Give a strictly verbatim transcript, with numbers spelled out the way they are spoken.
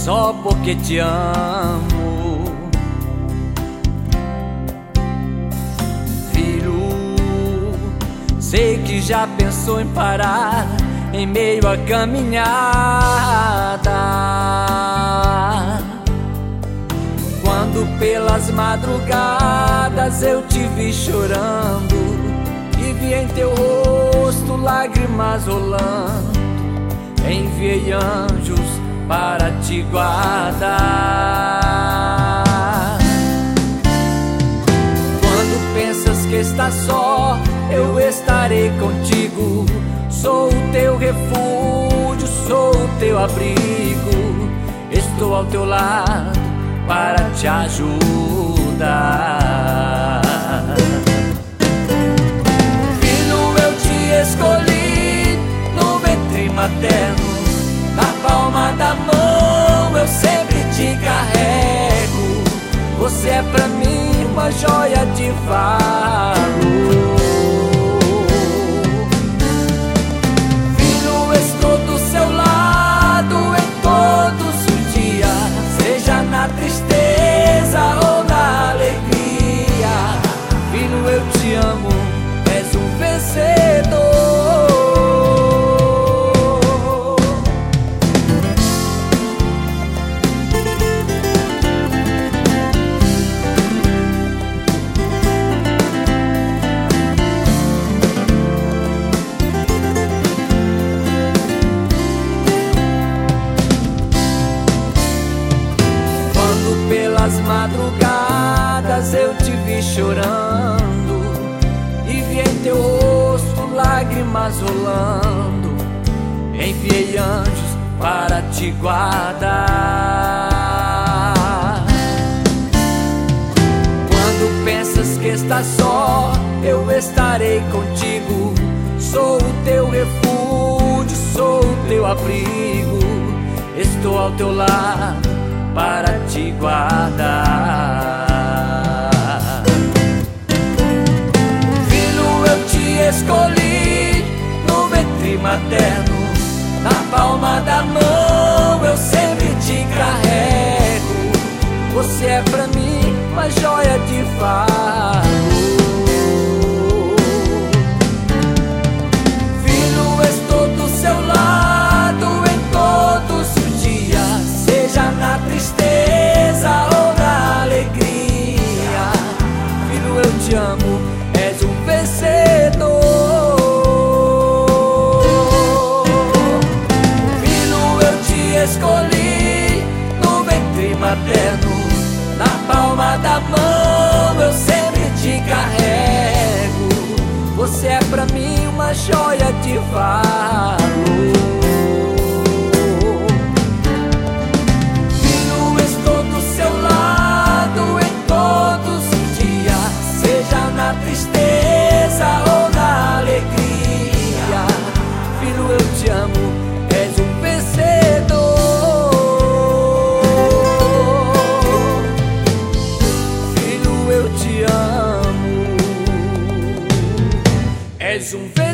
só porque te amo. Filho, sei que já pensou em parar em meio à caminhada, quando pelas madrugadas eu te vi chorando e vi em teu rosto lágrimas rolando. Enviei anjos para te guardar. Quando pensas que estás só, eu estarei contigo. Sou o teu refúgio, sou o teu abrigo. Estou ao teu lado para te ajudar. Filho, eu te escolhi no ventre materno. Na palma da mão eu sempre te carrego. Você é pra mim uma joia de valor. Filho, estou do seu lado em todos os dias, seja na tristeza ou na alegria. Filho, eu te amo, és um vencedor. Pelas madrugadas eu te vi chorando e vi em teu rosto lágrimas rolando. Enviei anjos para te guardar. Quando pensas que estás só, eu estarei contigo. Sou o teu refúgio, sou o teu abrigo. Estou ao teu lado para te guardar. Filho, eu te escolhi no ventre materno. Na palma da mão eu sempre te carrego. Você é pra mim uma joia de valor. Filho, estou do seu lado em todos os dias, seja na tristeza ou na alegria. Filho, eu te amo, és um vencedor. Filho, eu te escolhi no ventre materno. Na palma da mão eu sempre te carrego. Você é pra mim uma joia de valor. Tristeza ou na alegria, filho, eu te amo, és um vencedor. Filho, eu te amo, és um vencedor.